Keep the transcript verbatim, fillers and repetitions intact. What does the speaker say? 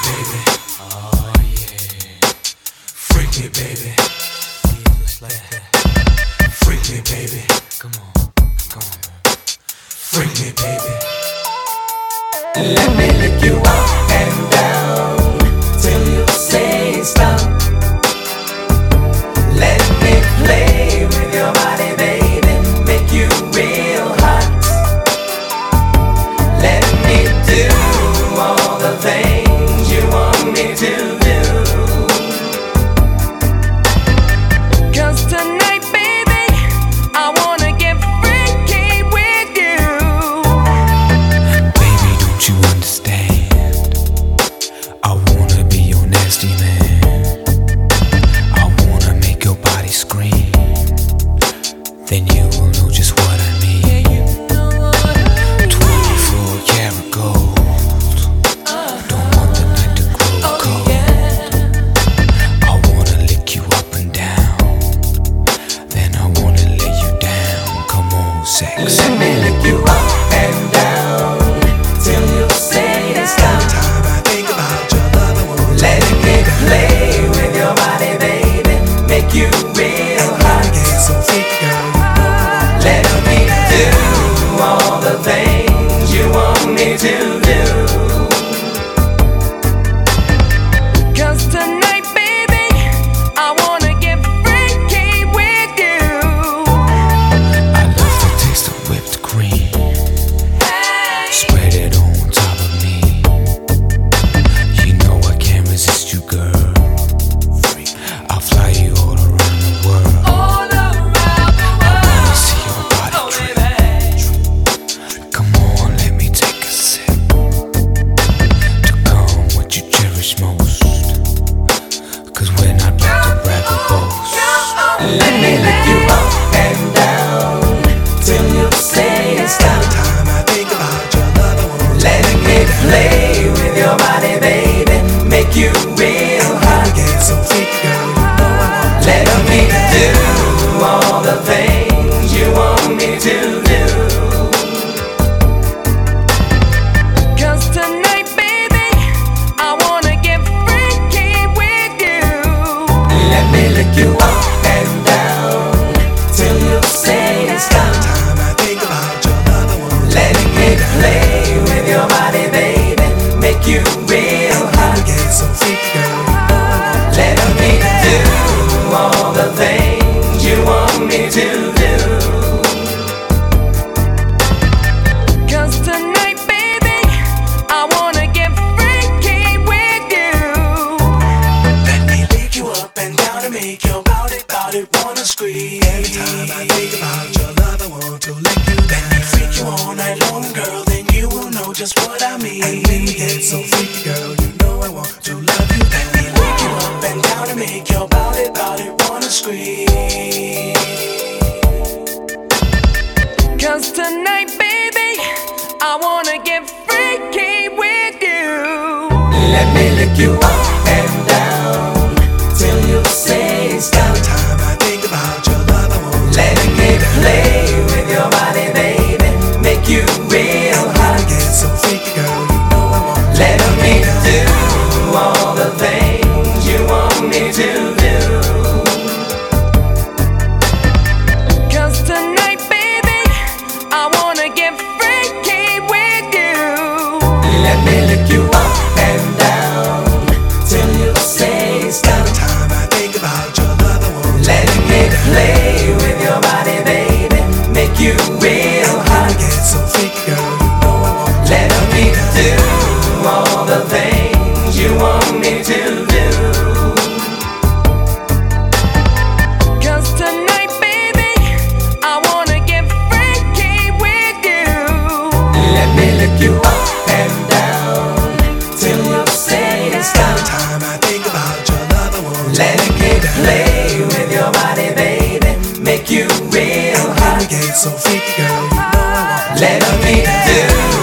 baby. Oh yeah. Freak me, baby. Yeah, just like that. Freak me, baby. Come on, come on. Freak me, baby. Let me lick you up and down till you say stop. Let me play with your body, baby, make you real hot. Let me do all the things you want me to do. 'Cause tonight, baby, I wanna get freaky with you. Baby, don't you understand? I wanna be your nasty man. I wanna make your body scream. Then you will know just what I mean. Twenty-four karat gold. Don't want the night to grow cold. I wanna lick you up and down. Then I wanna lay you down. Come on, sex. Let me lick you up and down till you say stop. Time I think about your love, I want Let me play with your body, baby, make you real hot. to get so freaky, girl. You know I want Let me do all the things you want me to do. 'Cause tonight, baby, I wanna get freaky with you. I love the taste of whipped cream. Spread it on top of me. You know I can't resist you, girl. I'll fly you all around the world. All around the I world. wanna see your body Oh, drip. baby. Come on, let me take a sip. To come what you cherish most. 'Cause we're not back to brag or boast. Let me lick you up and down till you say stop. time I think about your love, I want Let me play with your body, baby, make you real to hot. get so freaky, girl. You know I want Let me do all the things you want me to do. 'Cause tonight, baby, I wanna get freaky with you. Let me lick you up and down till you say stop. time I think about your love, I want Let me play with your body, baby, make you real to hot. get so freaky, girl. You know I want Let me do all the things you want me to do. 'Cause tonight, baby, I wanna get freaky with you. Let me lick you up and down and make your body, body wanna scream. Every time I think about your love, I want to lick you down. Let me freak you all night long, girl, then you will know just what I mean. And when we get so freaky, girl, you know I want to love you. Let me lick you up and down and make your body, body wanna scream. 'Cause tonight, baby, I wanna get freaky with you. Let me lick you up and down till you say stop. Time I think about your love, I want Let me play with your body, baby, make you real to hot. get so freaky, girl. You know I want Let me do all the things you want me to do. 'Cause tonight, baby, I wanna get freaky with you. Let me lick you up and down till you say stop. time I think about your love, I want Let me play with your body, baby, make you real to hot. get so freaky, girl. You know I want Let me do all the things you want me to do. 'Cause tonight, baby, I wanna get freaky with you. Let me lick you up and down till you say stop. time I think about your love, I want Let me play with your body, baby, make you real hot. to get so freaky, girl. You know I want Let me do